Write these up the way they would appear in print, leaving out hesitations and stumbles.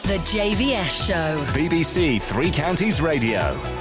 The JVS Show. BBC Three Counties Radio.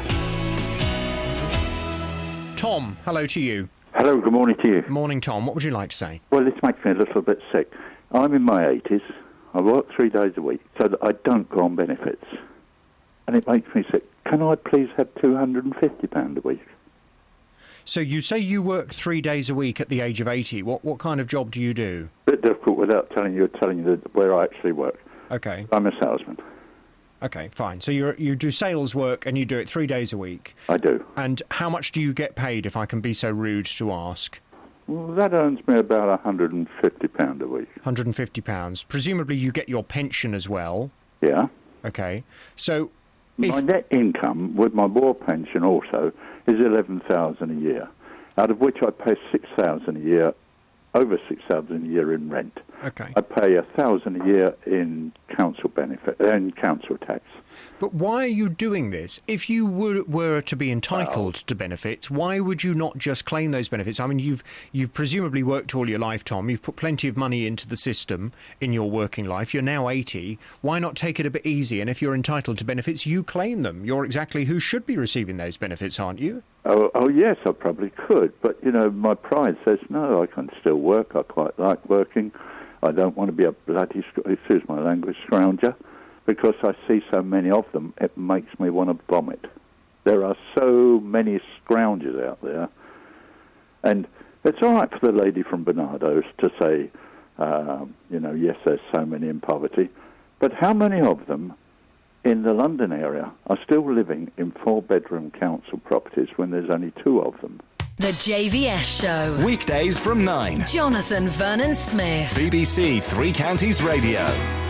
Tom, hello to you. Hello, good morning to you. Morning, Tom. What would you like to say? Well, this makes me a little bit sick. I'm in my 80s. I work 3 days a week so that I don't go on benefits. And it makes me sick. Can I please have £250 a week? So you say you work 3 days a week at the age of 80. What kind of job do you do? A bit difficult without telling you where I actually work. Okay. I'm a salesman. Okay, fine. So you do sales work and you do it 3 days a week. I do. And how much do you get paid, if I can be so rude to ask? Well, that earns me about £150 a week. £150. Presumably you get your pension as well. Yeah. Okay. So my net income with my war pension also is $11,000 a year, out of which I pay $6,000 a year, over $6,000 a year in rent. Okay. I pay $1,000 a year in council benefit and council tax. But why are you doing this? If you were to be entitled to benefits, why would you not just claim those benefits? I mean, you've presumably worked all your life, Tom. You've put plenty of money into the system in your working life. You're now 80. Why not take it a bit easy? And if you're entitled to benefits, you claim them. You're exactly who should be receiving those benefits, aren't you? Oh, yes, I probably could. But, my pride says, no, I can still work. I quite like working. I don't want to be a bloody, excuse my language, scrounger, because I see so many of them, it makes me want to vomit. There are so many scroungers out there. And it's all right for the lady from Barnardo's to say, yes, there's so many in poverty. But how many of them in the London area are still living in 4-bedroom council properties when there's only 2 of them? The JVS Show. Weekdays from 9. Jonathan Vernon Smith. BBC Three Counties Radio.